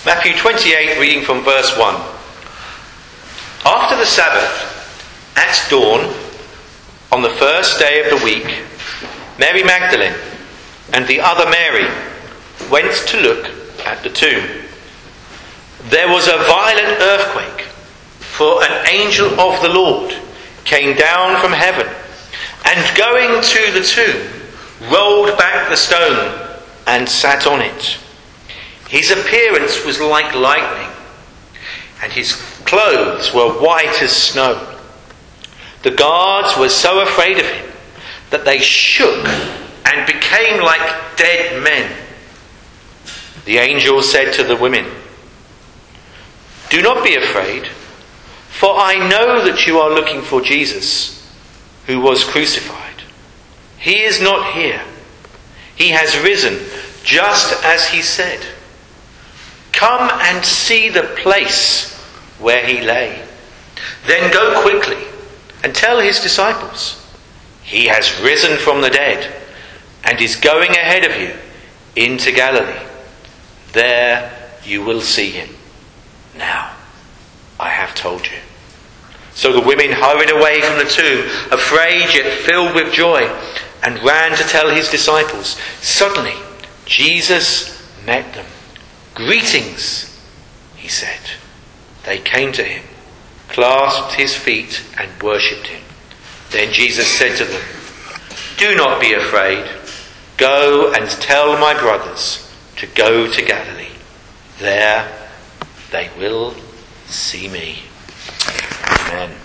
Matthew 28, reading from verse 1. After the Sabbath, at dawn, on the first day of the week, Mary Magdalene and the other Mary went to look at the tomb. There was a violent earthquake, for an angel of the Lord came down from heaven, and going to the tomb, rolled back the stone and sat on it. His appearance was like lightning, and his clothes were white as snow. The guards were so afraid of him that they shook and became like dead men. The angel said to the women, "Do not be afraid, for I know that you are looking for Jesus, who was crucified. He is not here. He has risen, just as he said. Come and see the place where he lay. Then go quickly and tell his disciples, he has risen from the dead and is going ahead of you into Galilee. There you will see him. Now, I have told you." So the women hurried away from the tomb, afraid yet filled with joy, and ran to tell his disciples. Suddenly, Jesus met them. "Greetings," he said. They came to him, clasped his feet, and worshipped him. Then Jesus said to them, "Do not be afraid. Go and tell my brothers to go to Galilee. There they will see me." Amen.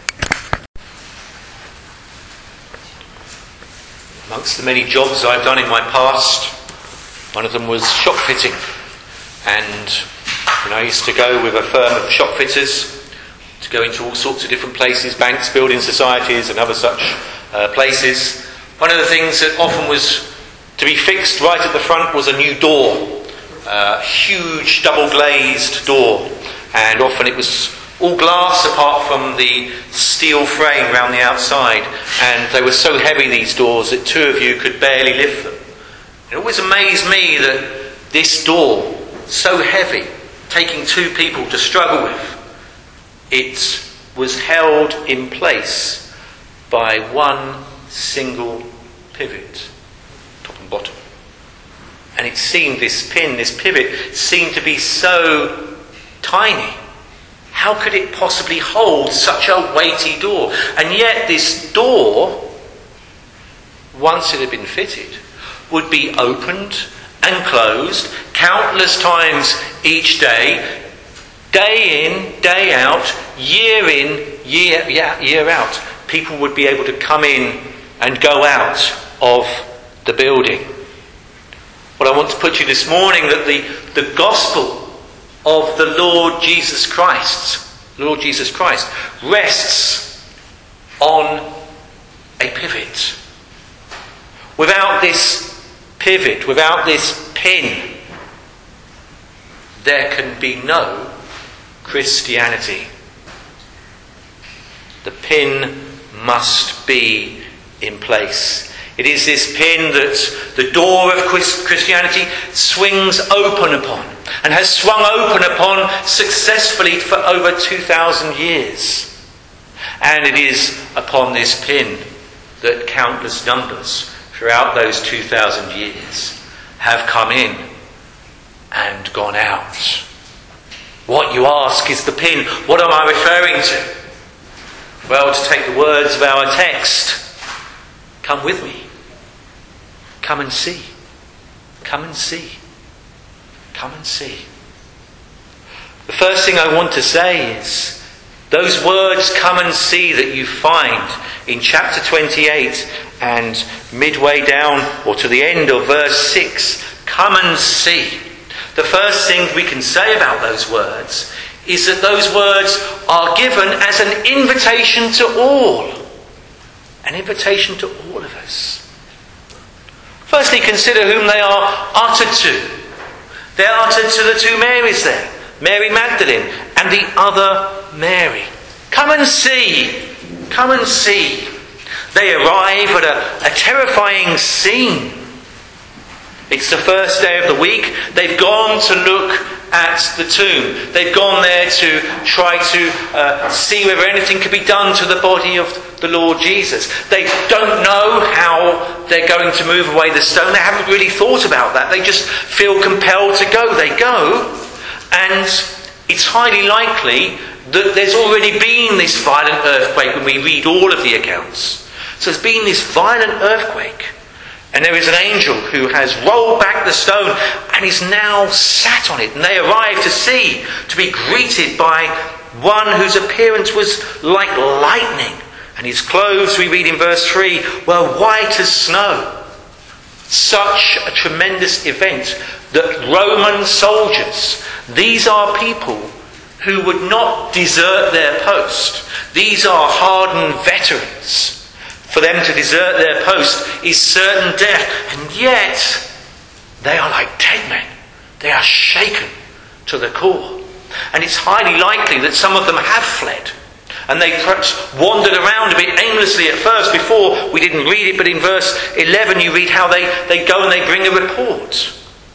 Amongst the many jobs I've done in my past, one of them was shop fitting. And I used to go with a firm of shop fitters to go into all sorts of different places, banks, building societies and other such places. One of the things that often was to be fixed right at the front was a new door, a huge double glazed door, and often it was all glass apart from the steel frame round the outside, and they were so heavy, these doors, that two of you could barely lift them. It always amazed me that this door, so heavy, taking two people to struggle with, it was held in place by one single pivot, top and bottom. And it seemed, this pivot seemed to be so tiny. How could it possibly hold such a weighty door? And yet this door, once it had been fitted, would be opened and closed countless times each day in, day out, year in, year out. People would be able to come in and go out of the building. Well, I want to put you this morning that the gospel of the Lord Jesus Christ rests on a pivot. Without this pivot, without this pin, there can be no Christianity. The pin must be in place. It is this pin that the door of Christianity swings open upon, and has swung open upon successfully for over 2,000 years. And it is upon this pin that countless numbers throughout those 2,000 years have come in and gone out. What, you ask, is the pin? What am I referring to? Well, to take the words of our text, come with me. Come and see. Come and see. Come and see. The first thing I want to say is, those words, come and see, that you find in chapter 28 and midway down, or to the end of verse 6, come and see. The first thing we can say about those words is that those words are given as an invitation to all. An invitation to all of us. Firstly, consider whom they are uttered to. They are uttered to the two Marys there, Mary Magdalene and the other Mary. Come and see. Come and see. They arrive at a terrifying scene. It's the first day of the week. They've gone to look at the tomb. They've gone there to try to see whether anything could be done to the body of the Lord Jesus. They don't know how they're going to move away the stone. They haven't really thought about that. They just feel compelled to go. They go, and it's highly likely that there's already been this violent earthquake when we read all of the accounts. So there's been this violent earthquake. And there is an angel who has rolled back the stone and is now sat on it. And they arrive to see, to be greeted by one whose appearance was like lightning. And his clothes, we read in verse 3, were white as snow. Such a tremendous event that Roman soldiers, these are people who would not desert their post. These are hardened veterans. For them to desert their post is certain death. And yet, they are like dead men. They are shaken to the core. And it's highly likely that some of them have fled. And they perhaps wandered around a bit aimlessly at first before we didn't read it. But in verse 11 you read how they go and they bring a report.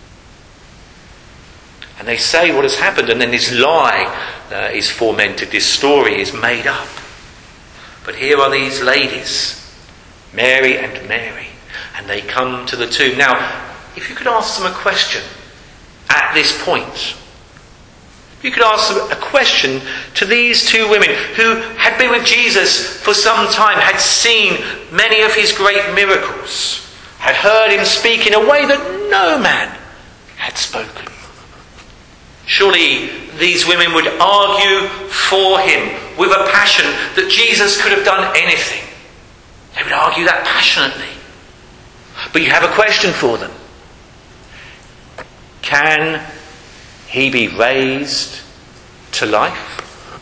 And they say what has happened. And then this lie is fomented. This story is made up. But here are these ladies, Mary and Mary, and they come to the tomb. Now, if you could ask them a question at this point, you could ask them a question to these two women who had been with Jesus for some time, had seen many of his great miracles, had heard him speak in a way that no man had spoken. Surely these women would argue for him with a passion that Jesus could have done anything. They would argue that passionately. But you have a question for them. Can he be raised to life?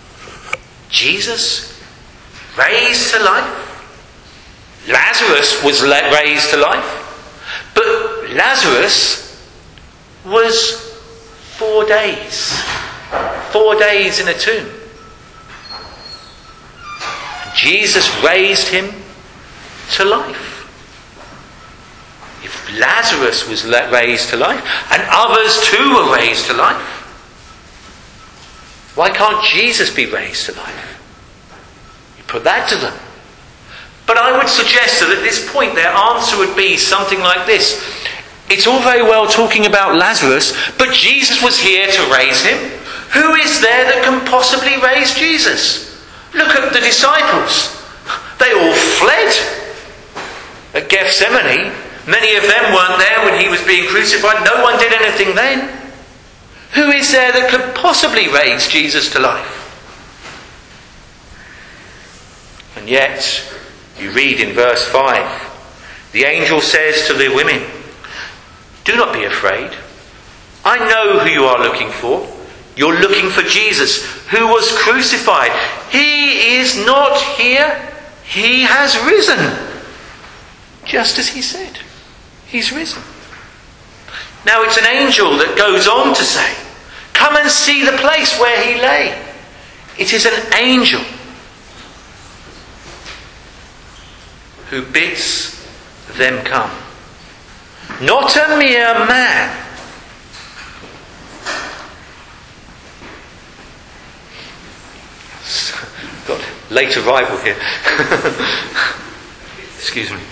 Jesus raised to life? Lazarus was raised to life. But Lazarus was 4 days. 4 days in a tomb. And Jesus raised him to life. If Lazarus was raised to life, and others too were raised to life, why can't Jesus be raised to life? You put that to them. But I would suggest that at this point their answer would be something like this. It's all very well talking about Lazarus, but Jesus was here to raise him. Who is there that can possibly raise Jesus? Look at the disciples. They all fled. At Gethsemane, many of them weren't there when he was being crucified. No one did anything then. Who is there that could possibly raise Jesus to life? And yet, you read in verse 5, the angel says to the women, "Do not be afraid. I know who you are looking for. You're looking for Jesus, who was crucified. He is not here. He has risen. Just as he said. He's risen." Now it's an angel that goes on to say, "Come and see the place where he lay." It is an angel who bids them come. Not a mere man. Got late arrival here. Excuse me.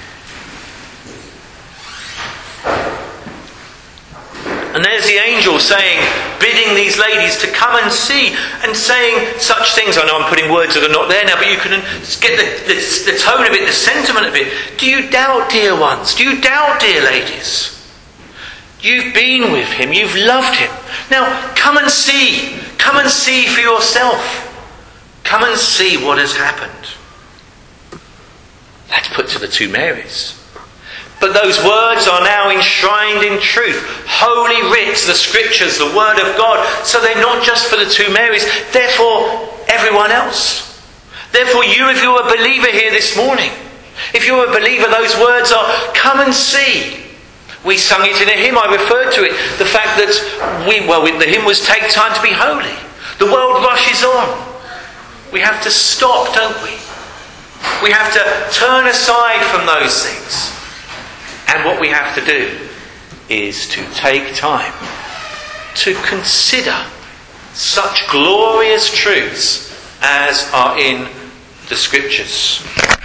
And there's the angel saying, bidding these ladies to come and see, and saying such things. I know I'm putting words that are not there now, but you can get the tone of it, the sentiment of it. Do you doubt, dear ones? Do you doubt, dear ladies? You've been with him, you've loved him. Now, come and see. Come and see for yourself. Come and see what has happened. That's put to the two Marys. But those words are now enshrined in truth. Holy writs, the scriptures, the word of God. So they're not just for the two Marys, they're for everyone else. Therefore you, if you're a believer here this morning, if you're a believer, those words are, come and see. We sung it in a hymn, I referred to it. The fact that the hymn was Take Time to Be Holy. The world rushes on. We have to stop, don't we? We have to turn aside from those things. And what we have to do is to take time to consider such glorious truths as are in the Scriptures.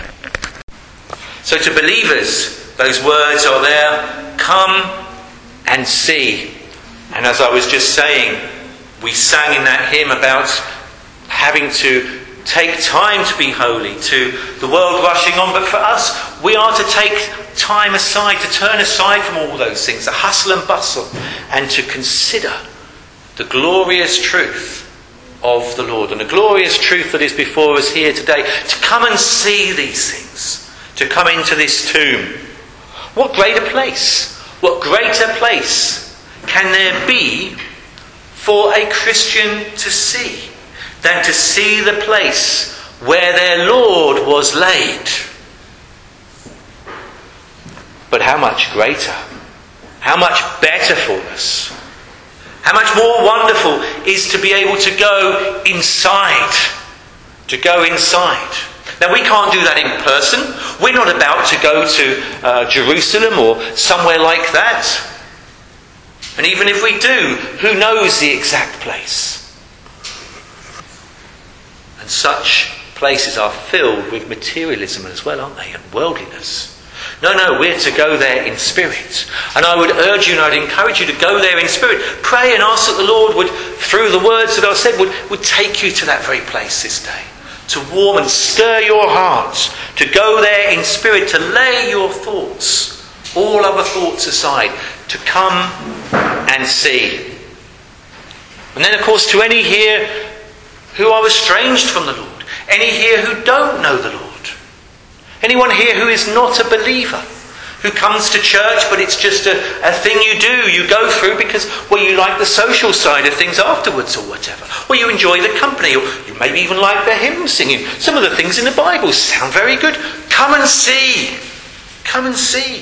So to believers, those words are there, come and see. And as I was just saying, we sang in that hymn about having to take time to be holy, to the world rushing on. But for us, we are to take time aside, to turn aside from all those things, the hustle and bustle, and to consider the glorious truth of the Lord, and the glorious truth that is before us here today, to come and see these things, to come into this tomb. What greater place, what greater place can there be for a Christian to see than to see the place where their Lord was laid? But how much greater, how much better for us, how much more wonderful is to be able to go inside. To go inside. Now we can't do that in person. We're not about to go to Jerusalem or somewhere like that. And even if we do, who knows the exact place? And such places are filled with materialism as well, aren't they? And worldliness. No, we're to go there in spirit. And I would urge you and I'd encourage you to go there in spirit. Pray and ask that the Lord would, through the words that I said, would take you to that very place this day. To warm and stir your hearts. To go there in spirit. To lay your thoughts, all other thoughts aside. To come and see. And then of course to any here who are estranged from the Lord. Any here who don't know the Lord. Anyone here who is not a believer, who comes to church but it's just a thing you go through because, well, you like the social side of things afterwards or whatever. Or you enjoy the company, or you maybe even like the hymn singing. Some of the things in the Bible sound very good. Come and see. Come and see.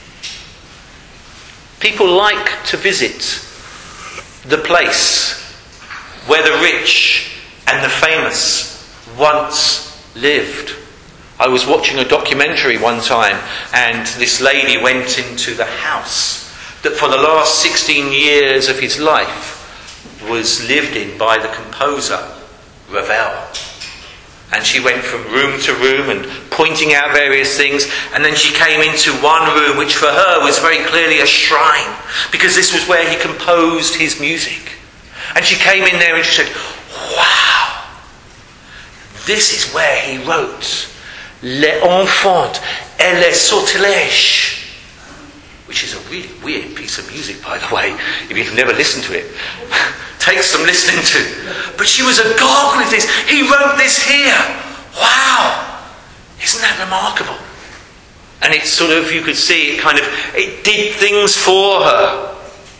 People like to visit the place where the rich and the famous once lived. I was watching a documentary one time, and this lady went into the house that for the last 16 years of his life was lived in by the composer Ravel. And she went from room to room and pointing out various things, and then she came into one room which for her was very clearly a shrine, because this was where he composed his music. And she came in there and she said, wow, this is where he wrote Les Enfants et les Sortilèges, which is a really weird piece of music, by the way, if you've never listened to it. Takes some listening to. But she was agog with this. He wrote this here. Wow! Isn't that remarkable? And it's sort of, you could see, it did things for her.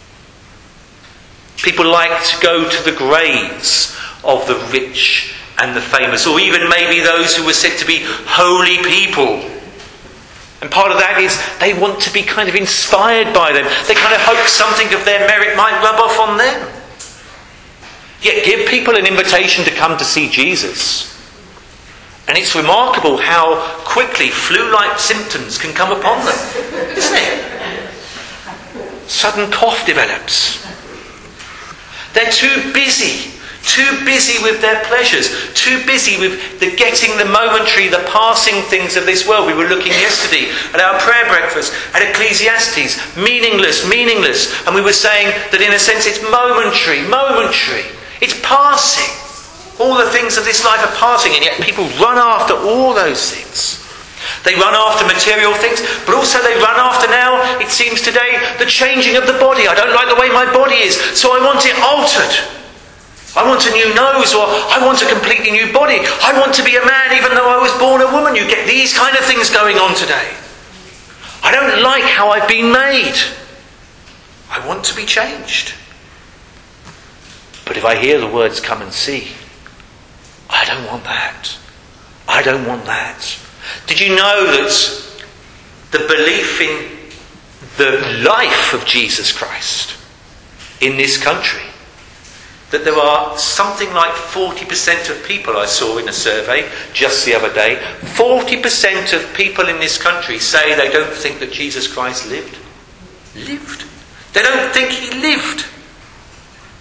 People like to go to the graves of the rich and the famous, or even maybe those who were said to be holy people. And part of that is they want to be kind of inspired by them. They kind of hope something of their merit might rub off on them. Yet give people an invitation to come to see Jesus. And it's remarkable how quickly flu-like symptoms can come upon them, isn't it? Sudden cough develops. They're too busy with their pleasures, too busy with the getting the momentary, the passing things of this world. We were looking yesterday at our prayer breakfast at Ecclesiastes, meaningless, and we were saying that in a sense it's momentary, it's passing. All the things of this life are passing, and yet people run after all those things. They run after material things, but also they run after now, it seems today, the changing of the body. I don't like the way my body is, so I want it altered. I want a new nose, or I want a completely new body. I want to be a man even though I was born a woman. You get these kind of things going on today. I don't like how I've been made. I want to be changed. But if I hear the words come and see, I don't want that. I don't want that. Did you know that the belief in the life of Jesus Christ in this country, that there are something like 40% of people, I saw in a survey just the other day, 40% of people in this country say they don't think that Jesus Christ lived. Lived. They don't think he lived.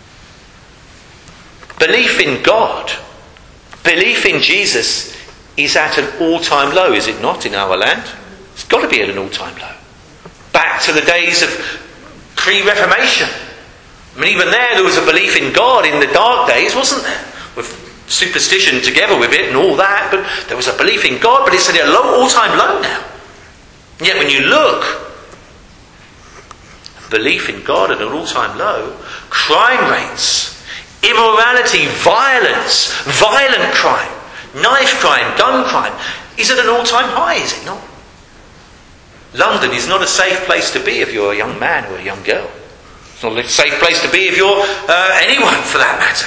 Belief in God, belief in Jesus is at an all-time low, is it not, in our land? It's got to be at an all-time low. Back to the days of pre-Reformation. I mean, even there was a belief in God in the dark days, wasn't there? With superstition together with it and all that, but there was a belief in God, but it's at a low, all-time low now. And yet when you look, belief in God at an all-time low, crime rates, immorality, violence, violent crime, knife crime, gun crime, is at an all-time high, is it not? London is not a safe place to be if you're a young man or a young girl. It's not a safe place to be if you're anyone, for that matter.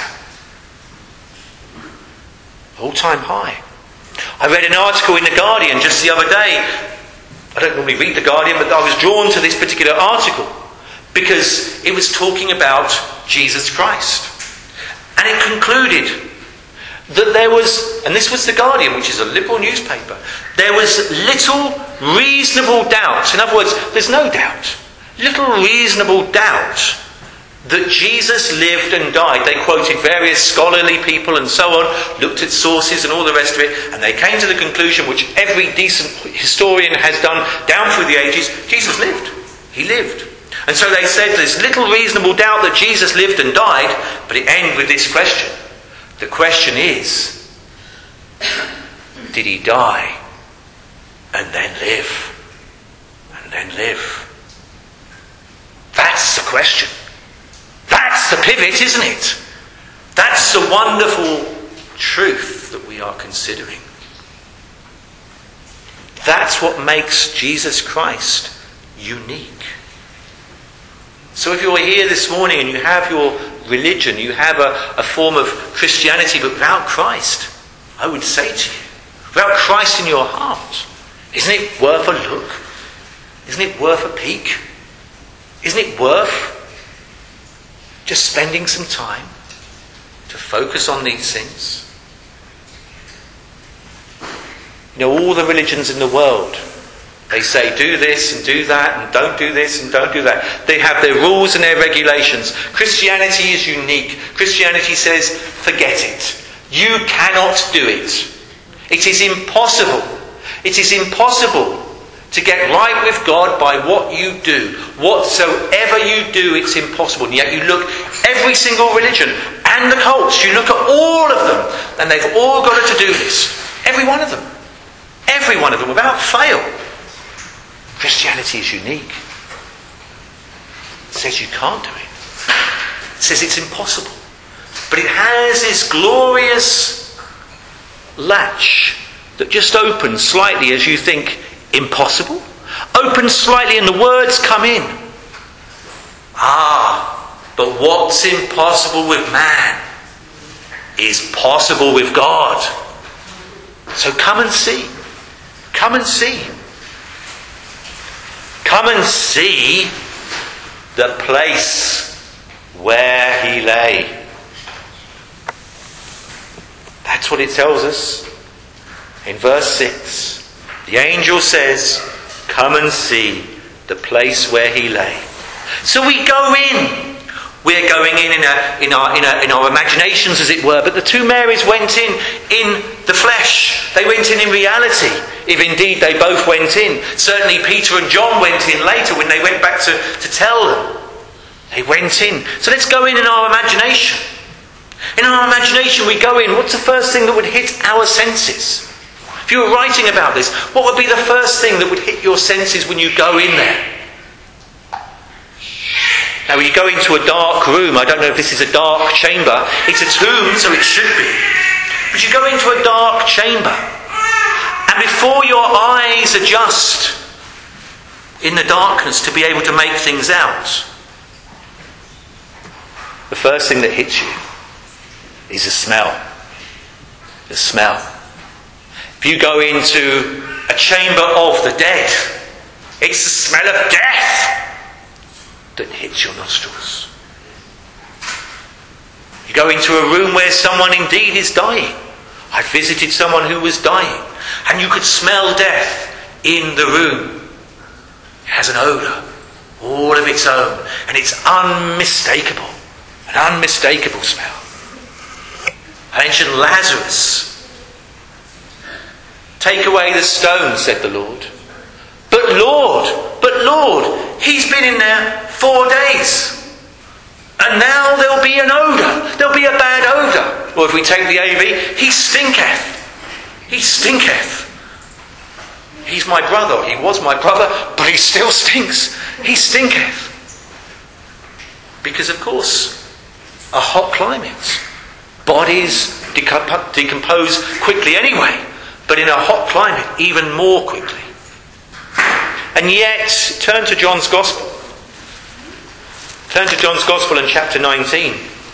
All-time high. I read an article in The Guardian just the other day. I don't normally read The Guardian, but I was drawn to this particular article because it was talking about Jesus Christ. And it concluded that there was, and this was The Guardian, which is a liberal newspaper, there was little reasonable doubt. In other words, there's no doubt. Little reasonable doubt that Jesus lived and died. They quoted various scholarly people and so on, looked at sources and all the rest of it, and they came to the conclusion, which every decent historian has done down through the ages, Jesus lived. He lived. And so they said there's little reasonable doubt that Jesus lived and died, but it ends with this question. The question is, did he die and then live? And then live? That's the question. That's the pivot, isn't it? That's the wonderful truth that we are considering. That's what makes Jesus Christ unique. So if you're here this morning and you have your religion, you have a form of Christianity, but without Christ, I would say to you, without Christ in your heart, isn't it worth a look? Isn't it worth a peek? Isn't it worth just spending some time to focus on these things? You know, all the religions in the world, they say do this and do that and don't do this and don't do that. They have their rules and their regulations. Christianity is unique. Christianity says, forget it. You cannot do it. It is impossible. It is impossible to get right with God by what you do. Whatsoever you do, it's impossible. And yet you look every single religion and the cults, you look at all of them, and they've all got to do this. Every one of them. Every one of them, without fail. Christianity is unique. It says you can't do it. It says it's impossible. But it has this glorious latch that just opens slightly as you think, impossible? Opens slightly and the words come in. But what's impossible with man is possible with God. So come and see. Come and see. Come and see the place where he lay. That's what it tells us in verse 6. The angel says, come and see the place where he lay. So we go in. We're going in our imaginations, as it were. But the two Marys went in the flesh. They went in reality, if indeed they both went in. Certainly Peter and John went in later when they went back to tell them. They went in. So let's go in our imagination. In our imagination we go in. What's the first thing that would hit our senses? If you were writing about this, what would be the first thing that would hit your senses when you go in there? Now, when you go into a dark room, I don't know if this is a dark chamber. It's a tomb, so it should be. But you go into a dark chamber, and before your eyes adjust in the darkness to be able to make things out, the first thing that hits you is the smell. The smell. If you go into a chamber of the dead, it's the smell of death that hits your nostrils. You go into a room where someone indeed is dying. I visited someone who was dying, and you could smell death in the room. It has an odour, all of its own, and it's unmistakable. An unmistakable smell. I mentioned Lazarus. Take away the stone, said the Lord. But Lord, he's been in there 4 days. And now there'll be an odour. There'll be a bad odour. Or if we take the AV, he stinketh. He stinketh. He's my brother. He was my brother, but he still stinks. He stinketh. Because of course, a hot climate. Bodies decompose quickly anyway. But in a hot climate, even more quickly. And yet, turn to John's Gospel. Turn to John's Gospel in chapter 19.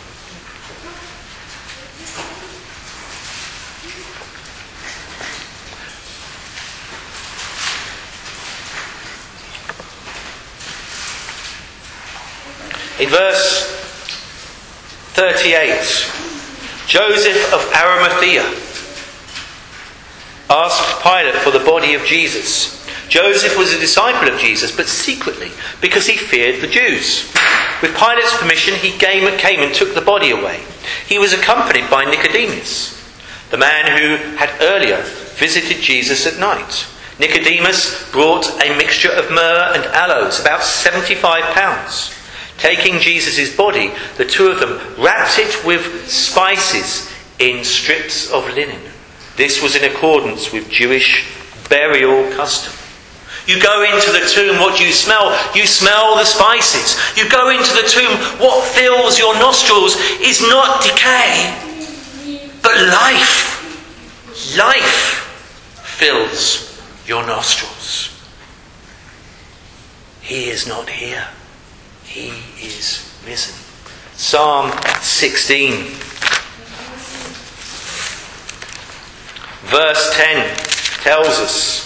In verse 38, Joseph of Arimathea asked Pilate for the body of Jesus. Joseph was a disciple of Jesus, but secretly, because he feared the Jews. With Pilate's permission, he came and took the body away. He was accompanied by Nicodemus, the man who had earlier visited Jesus at night. Nicodemus brought a mixture of myrrh and aloes, about 75 pounds. Taking Jesus' body, the two of them wrapped it with spices in strips of linen. This was in accordance with Jewish burial custom. You go into the tomb, what do you smell? You smell the spices. You go into the tomb, what fills your nostrils is not decay, but life. Life fills your nostrils. He is not here. He is risen. Psalm 16. Verse 10 tells us,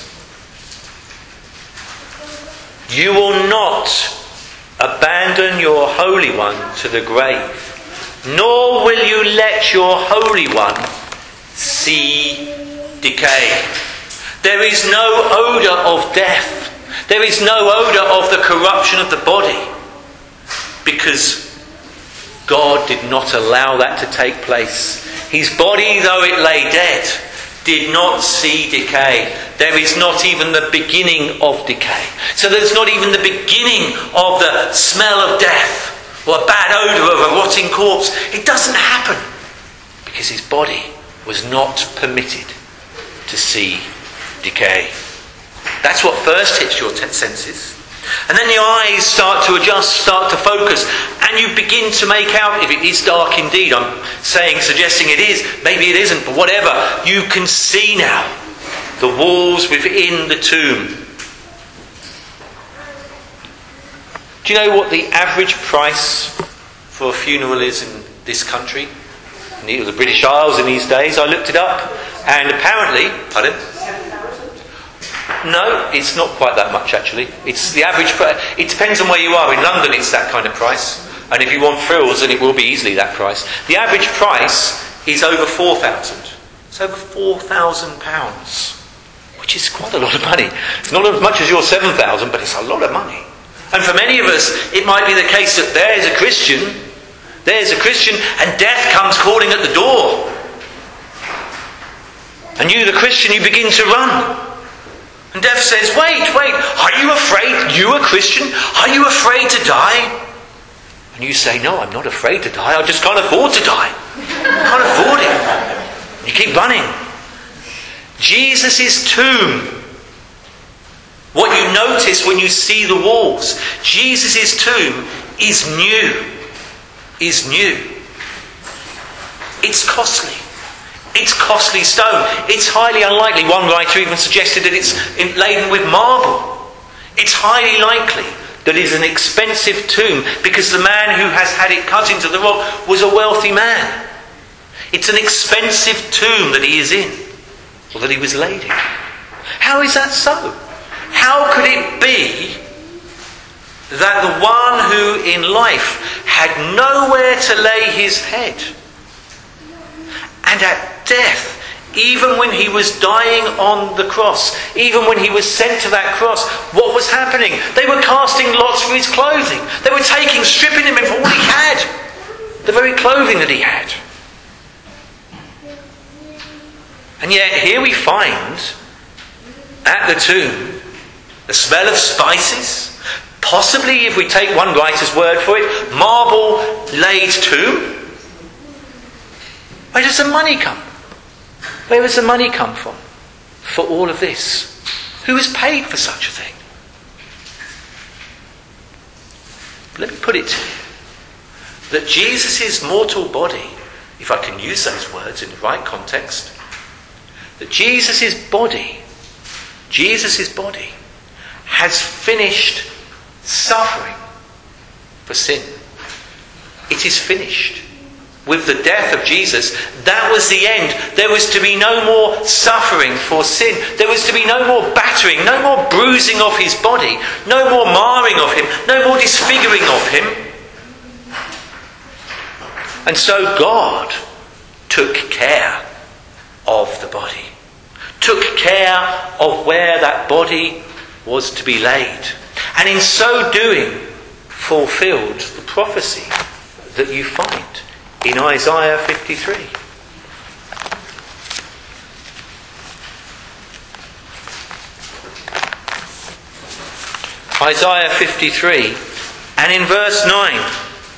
you will not abandon your Holy One to the grave, nor will you let your Holy One see decay. There is no odour of death. There is no odour of the corruption of the body, because God did not allow that to take place. His body, though it lay dead, did not see decay. There is not even the beginning of decay. So there's not even the beginning of the smell of death or a bad odour of a rotting corpse. It doesn't happen because his body was not permitted to see decay. That's what first hits your senses. And then the eyes start to adjust, start to focus, and you begin to make out if it is dark indeed. I'm suggesting it is, maybe it isn't, but whatever, you can see now the walls within the tomb. Do you know what the average price for a funeral is in this country? In the British Isles in these days, I looked it up, and apparently, pardon? No, it's not quite that much actually. It's the average price. It depends on where you are. In London it's that kind of price. And if you want frills, then it will be easily that price. The average price is over 4,000. It's over £4,000, which is quite a lot of money. It's not as much as your 7,000, but it's a lot of money. And for many of us, it might be the case that there's a Christian, and death comes calling at the door. And you, the Christian, you begin to run. And death says, wait, are you afraid? You a Christian? Are you afraid to die? And you say, no, I'm not afraid to die. I just can't afford to die. I can't afford it. And you keep running. Jesus' tomb. What you notice when you see the walls. Jesus' tomb is new. Is new. It's costly. It's costly stone. It's highly unlikely. One writer even suggested that it's laden with marble. It's highly likely that it is an expensive tomb because the man who has had it cut into the rock was a wealthy man. It's an expensive tomb that he is in, or that he was laid in. How is that so? How could it be that the one who in life had nowhere to lay his head, and at death, even when he was dying on the cross, even when he was sent to that cross, what was happening? They were casting lots for his clothing. They were stripping him of all he had, the very clothing that he had. And yet here we find at the tomb the smell of spices, possibly, if we take one writer's word for it, marble laid tomb. Where does the money come? Where does the money come from for all of this? Who has paid for such a thing? Let me put it to you that Jesus' mortal body, if I can use those words in the right context, that Jesus' body has finished suffering for sin. It is finished. With the death of Jesus, that was the end. There was to be no more suffering for sin. There was to be no more battering, no more bruising of his body, no more marring of him, no more disfiguring of him. And so God took care of the body, took care of where that body was to be laid, and in so doing fulfilled the prophecy that you find in Isaiah 53. Isaiah 53 and in verse 9.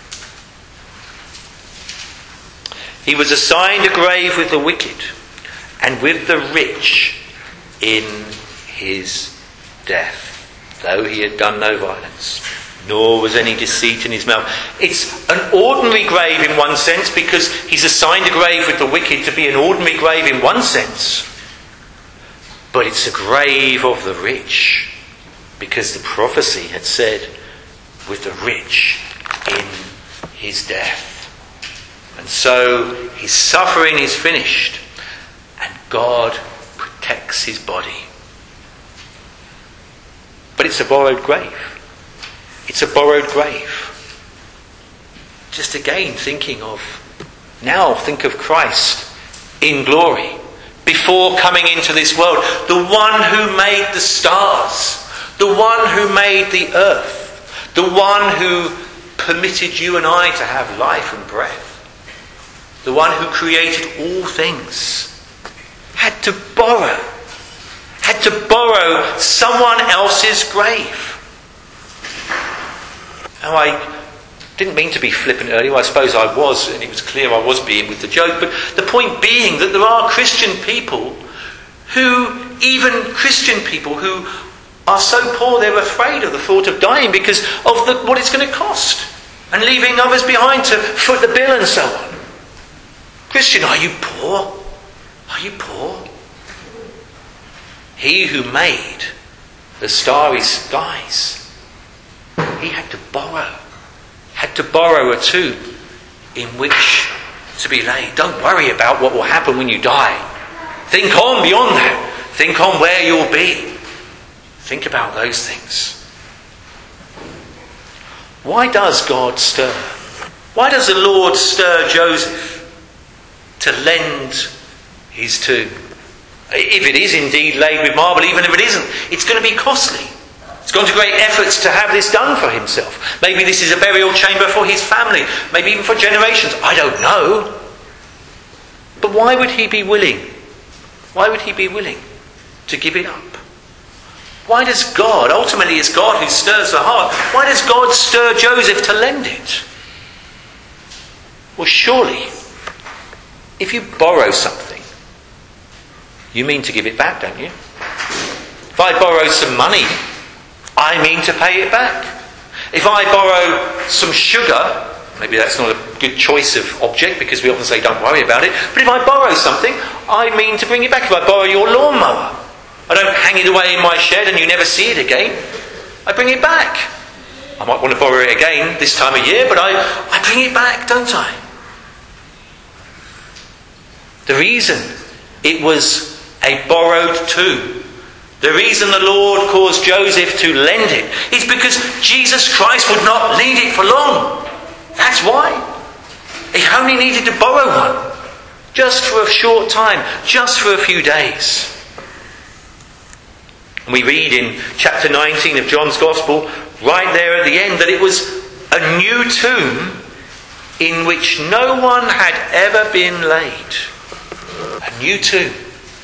He was assigned a grave with the wicked and with the rich in his death, though he had done no violence, nor was any deceit in his mouth. It's an ordinary grave in one sense, because he's assigned a grave with the wicked to be an ordinary grave in one sense. But it's a grave of the rich, because the prophecy had said, with the rich in his death. And so his suffering is finished, and God protects his body. But it's a borrowed grave. It's a borrowed grave. Just again think of Christ in glory before coming into this world. The one who made the stars, the one who made the earth, the one who permitted you and I to have life and breath, the one who created all things, had to borrow someone else's grave. Now, I didn't mean to be flippant earlier. I suppose I was, and it was clear I was being with the joke. But the point being that there are Christian people who are so poor they're afraid of the thought of dying because of what it's going to cost, and leaving others behind to foot the bill and so on. Christian, are you poor? Are you poor? He who made the starry skies, he had to borrow a tomb in which to be laid. Don't worry about what will happen when you die. Think on beyond that. Think on where you'll be. Think about those things. Why does God stir? Why does the Lord stir Joseph to lend his tomb? If it is indeed laid with marble, even if it isn't, it's going to be costly. He's gone to great efforts to have this done for himself. Maybe this is a burial chamber for his family, maybe even for generations. I don't know. But why would he be willing? Why would he be willing to give it up? Why does God, ultimately it's God who stirs the heart, why does God stir Joseph to lend it? Well, surely, if you borrow something, you mean to give it back, don't you? If I borrow some money, I mean to pay it back. If I borrow some sugar, maybe that's not a good choice of object because we often say don't worry about it, but if I borrow something, I mean to bring it back. If I borrow your lawnmower, I don't hang it away in my shed and you never see it again. I bring it back. I might want to borrow it again this time of year, but I bring it back, don't I? The reason it was a borrowed tomb, the reason the Lord caused Joseph to lend it, is because Jesus Christ would not need it for long. That's why. He only needed to borrow one, just for a short time, just for a few days. And we read in chapter 19 of John's Gospel, right there at the end, that it was a new tomb in which no one had ever been laid. A new tomb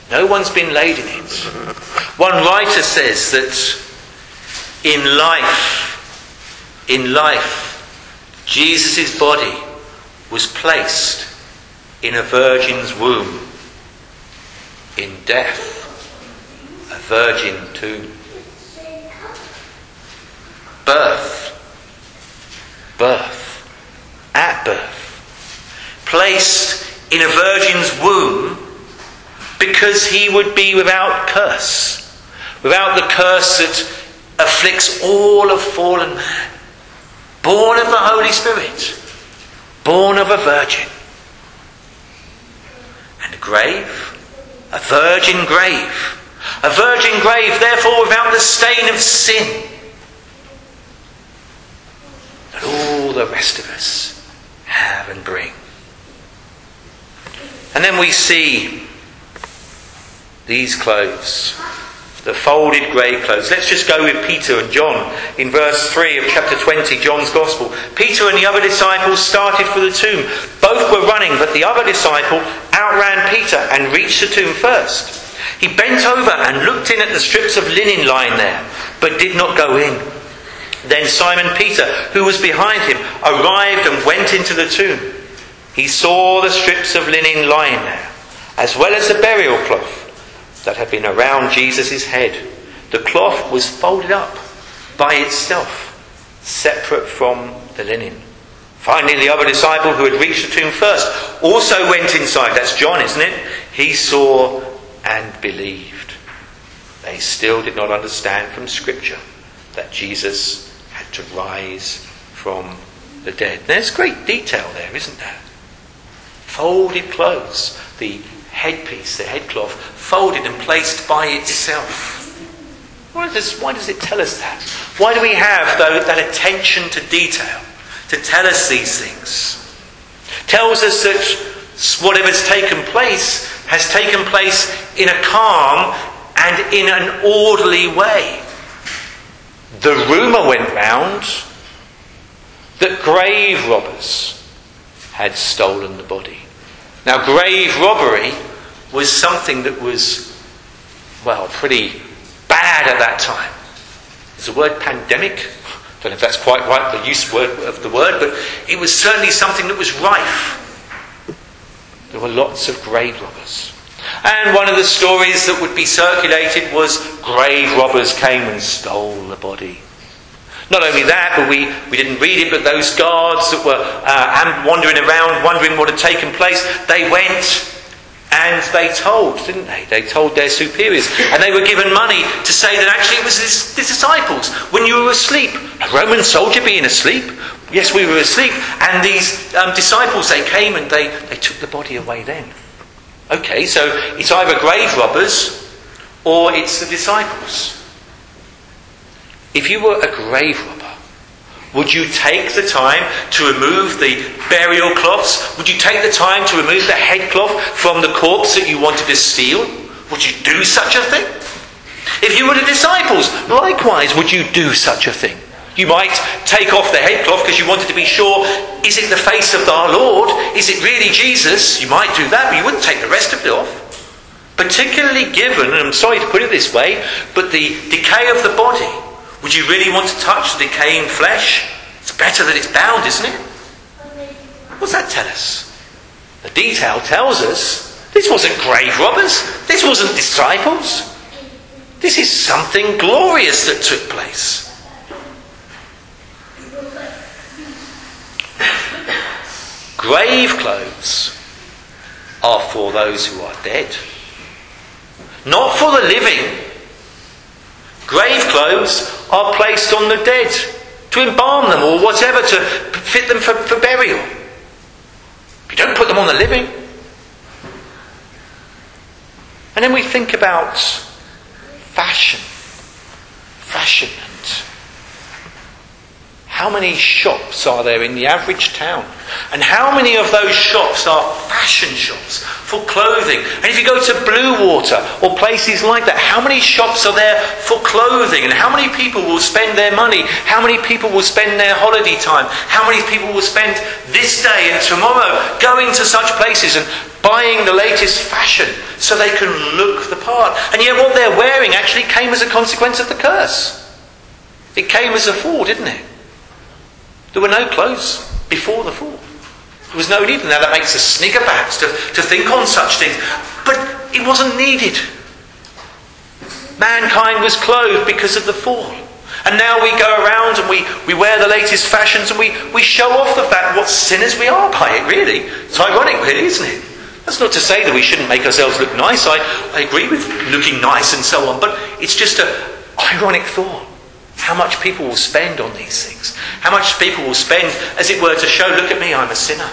No one's been laid in it. One writer says that in life, Jesus' body was placed in a virgin's womb. In death, a virgin tomb. At birth, placed in a virgin's womb because he would be without curse, without the curse that afflicts all of fallen man, born of the Holy Spirit, born of a virgin. And a grave, a virgin grave, therefore without the stain of sin that all the rest of us have and bring. And then we see these clothes, the folded grey clothes. Let's just go with Peter and John in verse 3 of chapter 20, John's Gospel. Peter and the other disciples started for the tomb. Both were running, but the other disciple outran Peter and reached the tomb first. He bent over and looked in at the strips of linen lying there, but did not go in. Then Simon Peter, who was behind him, arrived and went into the tomb. He saw the strips of linen lying there, as well as the burial cloth that had been around Jesus' head. The cloth was folded up by itself, separate from the linen. Finally, the other disciple who had reached the tomb first also went inside. That's John, isn't it? He saw and believed. They still did not understand from Scripture that Jesus had to rise from the dead. There's great detail there, isn't there? Folded clothes, the headpiece, the headcloth, folded and placed by itself. Why does it tell us that? Why do we have that attention to detail to tell us these things? Tells us that whatever's taken place has taken place in a calm and in an orderly way. The rumour went round that grave robbers had stolen the body. Now, grave robbery was something that was, pretty bad at that time. There's the word pandemic. I don't know if that's quite right, the use of the word, but it was certainly something that was rife. There were lots of grave robbers. And one of the stories that would be circulated was grave robbers came and stole the body. Not only that, but we didn't read it, but those guards that were wandering around, wondering what had taken place, they went and they told, didn't they? They told their superiors. And they were given money to say that actually it was the disciples. When you were asleep, a Roman soldier being asleep, yes, we were asleep. And these disciples, they came and they took the body away then. Okay, so it's either grave robbers or it's the disciples. If you were a grave robber, would you take the time to remove the burial cloths? Would you take the time to remove the headcloth from the corpse that you wanted to steal? Would you do such a thing? If you were the disciples, likewise, would you do such a thing? You might take off the headcloth because you wanted to be sure, is it the face of our Lord? Is it really Jesus? You might do that, but you wouldn't take the rest of it off. Particularly given, and I'm sorry to put it this way, but the decay of the body. Would you really want to touch the decaying flesh? It's better that it's bound, isn't it? What's that tell us? The detail tells us this wasn't grave robbers. This wasn't disciples. This is something glorious that took place. Grave clothes are for those who are dead, not for the living. Grave clothes are placed on the dead to embalm them or whatever, to fit them for burial. You don't put them on the living. And then we think about fashion and how many shops are there in the average town? And how many of those shops are fashion shops for clothing? And if you go to Bluewater or places like that, how many shops are there for clothing? And how many people will spend their money? How many people will spend their holiday time? How many people will spend this day and tomorrow going to such places and buying the latest fashion so they can look the part? And yet what they're wearing actually came as a consequence of the curse. It came as a fall, didn't it? There were no clothes before the fall. There was no need. Now that makes us snigger perhaps to think on such things. But it wasn't needed. Mankind was clothed because of the fall. And now we go around and we wear the latest fashions and we show off the fact what sinners we are by it, really. It's ironic, really, isn't it? That's not to say that we shouldn't make ourselves look nice. I agree with looking nice and so on. But it's just an ironic thought. How much people will spend on these things. How much people will spend, as it were, to show, look at me, I'm a sinner.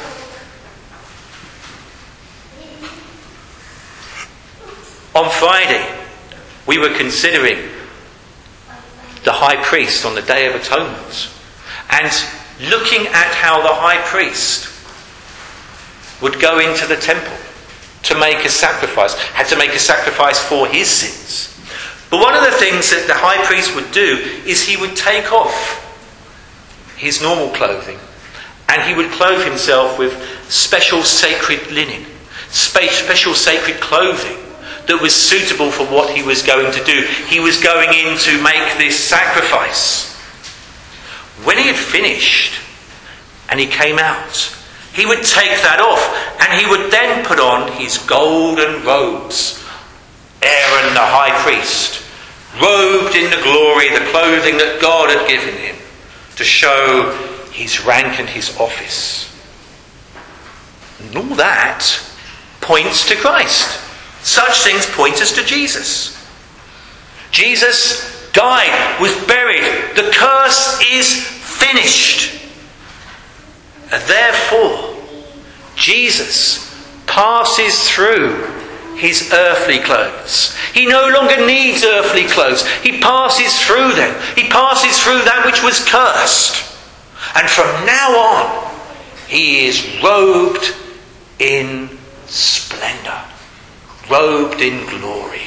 On Friday, we were considering the high priest on the Day of Atonement. And looking at how the high priest would go into the temple to make a sacrifice. Had to make a sacrifice for his sins. But one of the things that the high priest would do is he would take off his normal clothing and he would clothe himself with special sacred linen, special sacred clothing that was suitable for what he was going to do. He was going in to make this sacrifice. When he had finished and he came out, he would take that off and he would then put on his golden robes. Aaron the high priest, robed in the glory, the clothing that God had given him to show his rank and his office. And all that points to Christ. Such things point us to Jesus. Jesus died, was buried. The curse is finished. And therefore, Jesus passes through his earthly clothes. He no longer needs earthly clothes. He passes through them. He passes through that which was cursed. And from now on, he is robed in splendour, robed in glory.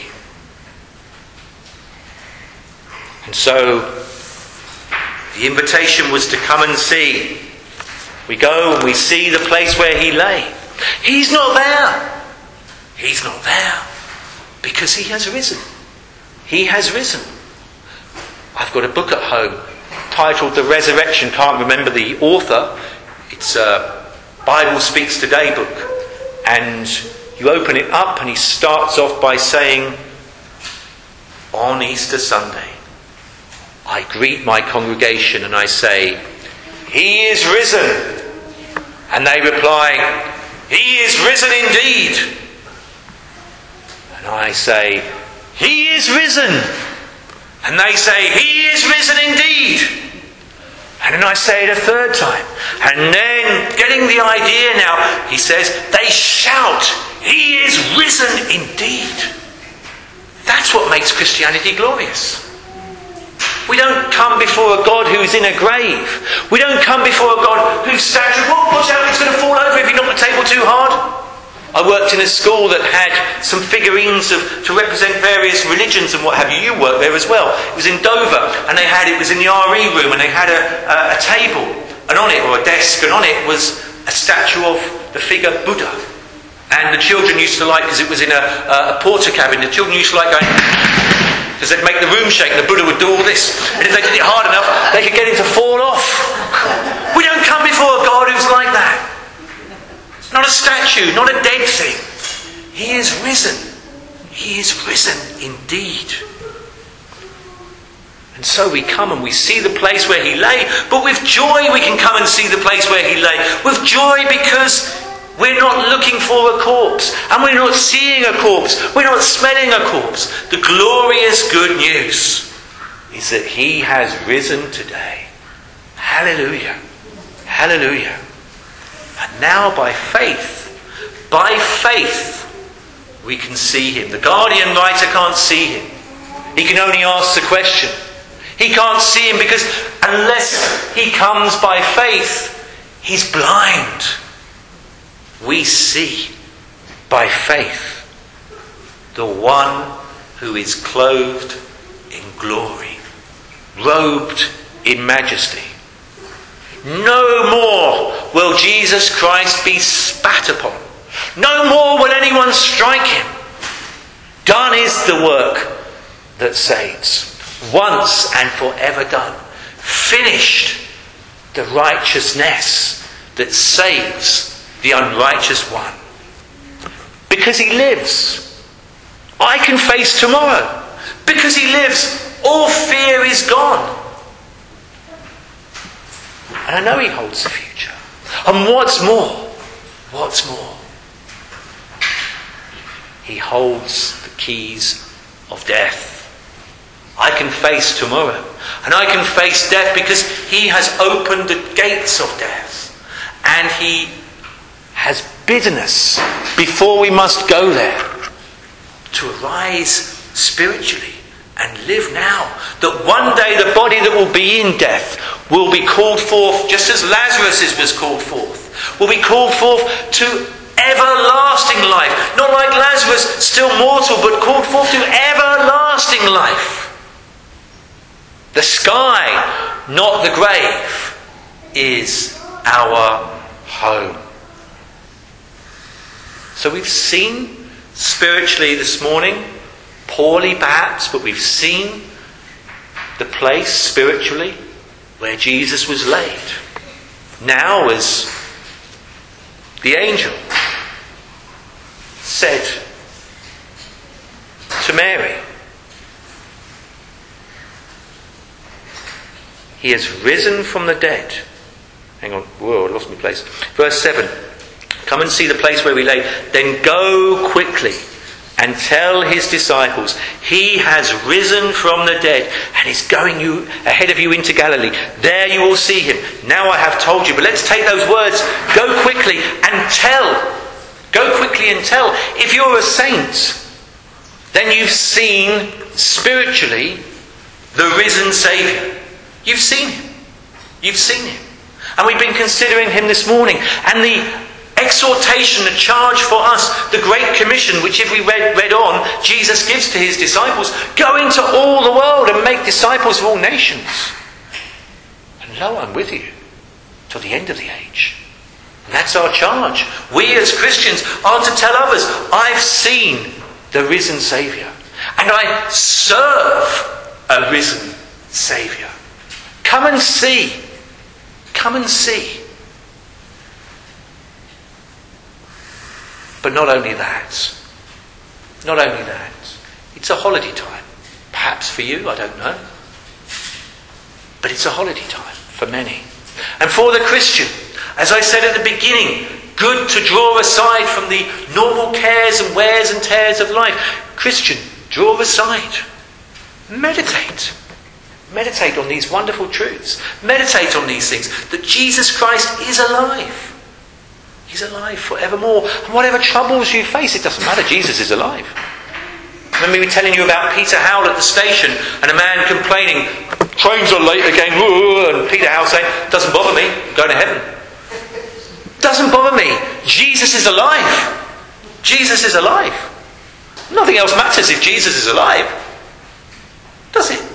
And so, the invitation was to come and see. We go and we see the place where he lay. He's not there. He's not there because he has risen. He has risen. I've got a book at home titled The Resurrection. Can't remember the author. It's a Bible Speaks Today book. And you open it up and he starts off by saying, on Easter Sunday, I greet my congregation and I say, he is risen. And they reply, he is risen indeed. And I say, he is risen. And they say, he is risen indeed. And then I say it a third time. And then, getting the idea now, he says, they shout, he is risen indeed. That's what makes Christianity glorious. We don't come before a God who's in a grave. We don't come before a God whose statue, watch out, it's going to fall over if you knock the table too hard. I worked in a school that had some figurines to represent various religions and what have you. You worked there as well. It was in Dover, and it was in the RE room, and they had a table, and on it, or a desk, and on it was a statue of the figure Buddha. And the children used to like, because it was in a porter cabin, the children used to like going, because they'd make the room shake, and the Buddha would do all this. And if they did it hard enough, they could get him to fall off. We don't come before a God who's like that. Not a statue, not a dead thing. He is risen. He is risen indeed. And so we come and we see the place where he lay, but with joy we can come and see the place where he lay. With joy because we're not looking for a corpse, and we're not seeing a corpse, we're not smelling a corpse. The glorious good news is that he has risen today. Hallelujah. Hallelujah. And now by faith, we can see him. The Guardian writer can't see him. He can only ask the question. He can't see him because unless he comes by faith, he's blind. We see by faith the one who is clothed in glory, robed in majesty. No more will Jesus Christ be spat upon. No more will anyone strike him. Done is the work that saves. Once and forever done. Finished the righteousness that saves the unrighteous one. Because he lives, I can face tomorrow. Because he lives, all fear is gone. And I know he holds the future. And what's more, he holds the keys of death. I can face tomorrow. And I can face death because he has opened the gates of death. And he has bidden us before we must go there to arise spiritually and live now. That one day the body that will be in death will be called forth, just as Lazarus was called forth, will be called forth to everlasting life. Not like Lazarus, still mortal, but called forth to everlasting life. The sky, not the grave, is our home. So we've seen spiritually this morning, poorly perhaps, but we've seen the place spiritually where Jesus was laid. Now, as the angel said to Mary, he has risen from the dead. Hang on, whoa, I lost my place. Verse 7. Come and see the place where we lay. Then go quickly and tell his disciples, he has risen from the dead and is going ahead of you into Galilee. There you will see him. Now I have told you. But let's take those words. Go quickly and tell. Go quickly and tell. If you're a saint, then you've seen spiritually the risen Saviour. You've seen him. You've seen him. And we've been considering him this morning. And the exhortation, the charge for us, the Great Commission, which if we read on, Jesus gives to his disciples, go into all the world and make disciples of all nations. And lo, I'm with you till the end of the age. And that's our charge. We as Christians are to tell others, I've seen the risen Saviour. And I serve a risen Saviour. Come and see. Come and see. But not only that. It's a holiday time. Perhaps for you, I don't know. But it's a holiday time for many. And for the Christian, as I said at the beginning, good to draw aside from the normal cares and wears and tears of life. Christian, draw aside. Meditate. Meditate on these wonderful truths. Meditate on these things. That Jesus Christ is alive. He's alive forevermore. And whatever troubles you face, it doesn't matter. Jesus is alive. Remember me telling you about Peter Howell at the station and a man complaining, trains are late again, and Peter Howell saying, doesn't bother me, I'm going to heaven. Doesn't bother me. Jesus is alive. Jesus is alive. Nothing else matters if Jesus is alive. Does it?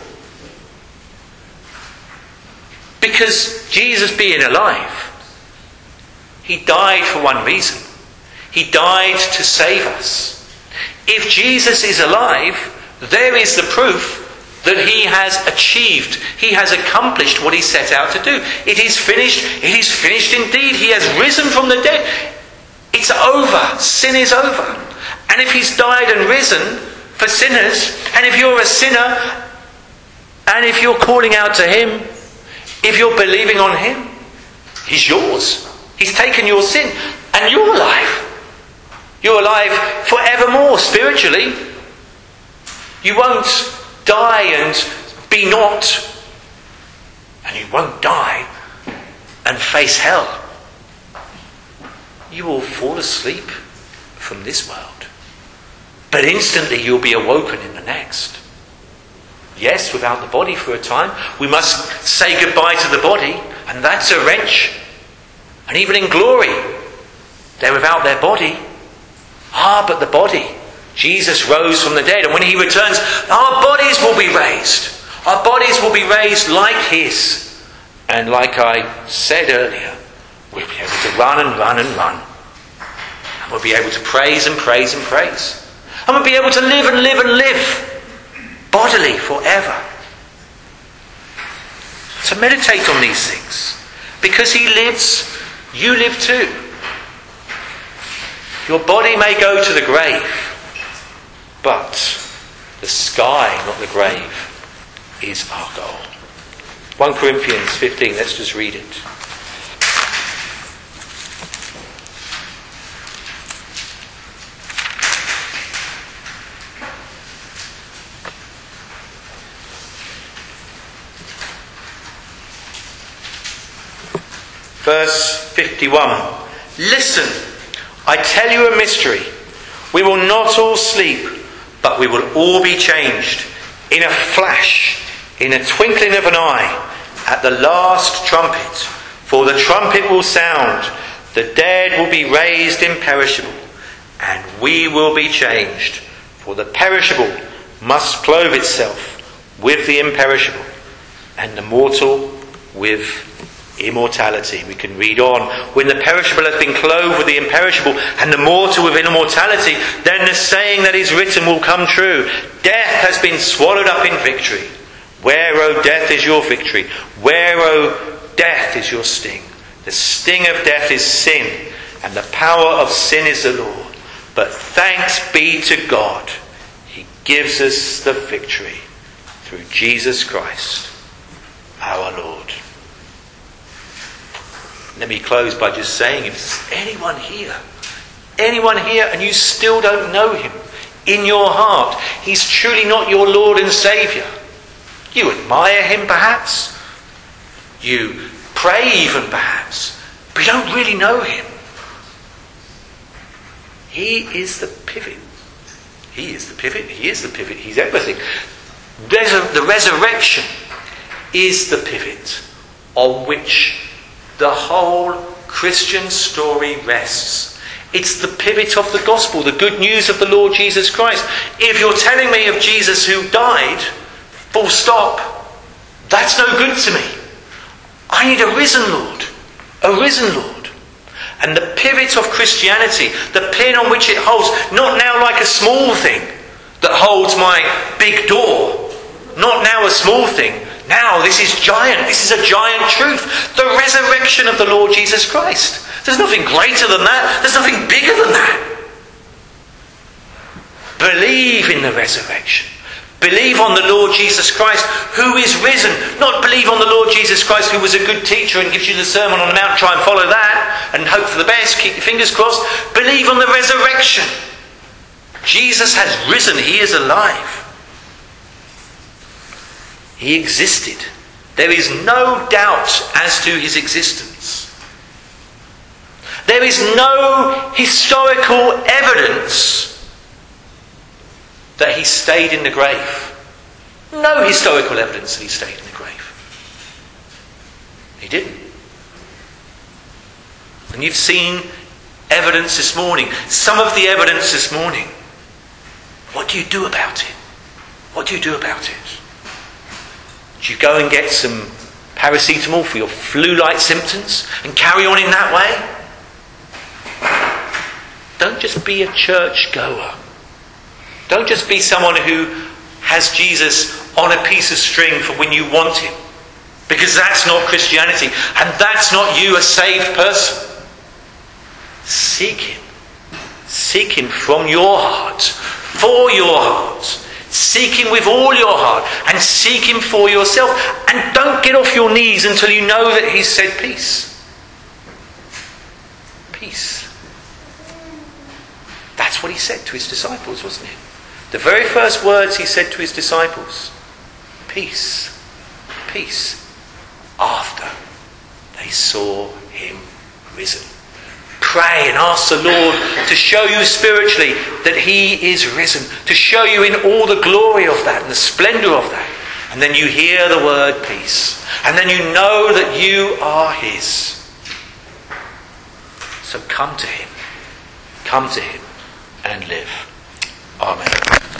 Because Jesus being alive, he died for one reason. He died to save us. If Jesus is alive, there is the proof that he has achieved, he has accomplished what he set out to do. It is finished. It is finished indeed. He has risen from the dead. It's over. Sin is over. And if he's died and risen for sinners, and if you're a sinner, and if you're calling out to him, if you're believing on him, he's yours. He's taken your sin, and you're alive. You're alive forevermore spiritually. You won't die and be not. And you won't die and face hell. You will fall asleep from this world. But instantly you'll be awoken in the next. Yes, without the body for a time. We must say goodbye to the body, and that's a wrench. And even in glory, they're without their body. But the body. Jesus rose from the dead, and when he returns, our bodies will be raised. Our bodies will be raised like his. And like I said earlier, we'll be able to run and run and run. And we'll be able to praise and praise and praise. And we'll be able to live and live and live bodily forever. So meditate on these things. Because he lives, you live too. Your body may go to the grave, but the sky, not the grave, is our goal. 1 Corinthians 15, let's just read it. Verse 51. Listen, I tell you a mystery. We will not all sleep, but we will all be changed in a flash, in a twinkling of an eye, at the last trumpet. For the trumpet will sound, the dead will be raised imperishable, and we will be changed. For the perishable must clothe itself with the imperishable, and the mortal with immortality. We can read on. When the perishable has been clothed with the imperishable, and the mortal with immortality, then the saying that is written will come true. Death has been swallowed up in victory. Where, O death, is your victory? Where, O death, is your sting? The sting of death is sin, and the power of sin is the law. But thanks be to God, he gives us the victory through Jesus Christ, our Lord. Let me close by just saying, if there's anyone here, and you still don't know him in your heart, he's truly not your Lord and Saviour. You admire him perhaps, you pray even perhaps, but you don't really know him. He is the pivot. He is the pivot. He is the pivot. He's everything. The resurrection is the pivot on which the whole Christian story rests. It's the pivot of the gospel, the good news of the Lord Jesus Christ. If you're telling me of Jesus who died, full stop, that's no good to me. I need a risen Lord. A risen Lord. And the pivot of Christianity, the pin on which it holds, not now like a small thing that holds my big door. Not now a small thing. Now this is giant. This is a giant truth. The resurrection of the Lord Jesus Christ. There's nothing greater than that. There's nothing bigger than that. Believe in the resurrection. Believe on the Lord Jesus Christ who is risen. Not believe on the Lord Jesus Christ who was a good teacher and gives you the Sermon on the Mount. Try and follow that and hope for the best. Keep your fingers crossed. Believe on the resurrection. Jesus has risen. He is alive. He existed. There is no doubt as to his existence. There is no historical evidence that he stayed in the grave. No historical evidence that he stayed in the grave. He didn't. And you've seen evidence this morning. Some of the evidence this morning. What do you do about it? What do you do about it? Do you go and get some paracetamol for your flu-like symptoms and carry on in that way? Don't just be a church goer. Don't just be someone who has Jesus on a piece of string for when you want him. Because that's not Christianity. And that's not you, a saved person. Seek him. Seek him from your heart. For your heart. Seek him with all your heart. And seek him for yourself. And don't get off your knees until you know that he's said peace. Peace. That's what he said to his disciples, wasn't it? The very first words he said to his disciples. Peace. Peace. After they saw him risen. Pray and ask the Lord to show you spiritually that he is risen. To show you in all the glory of that and the splendour of that. And then you hear the word peace. And then you know that you are his. So come to him. Come to him and live. Amen.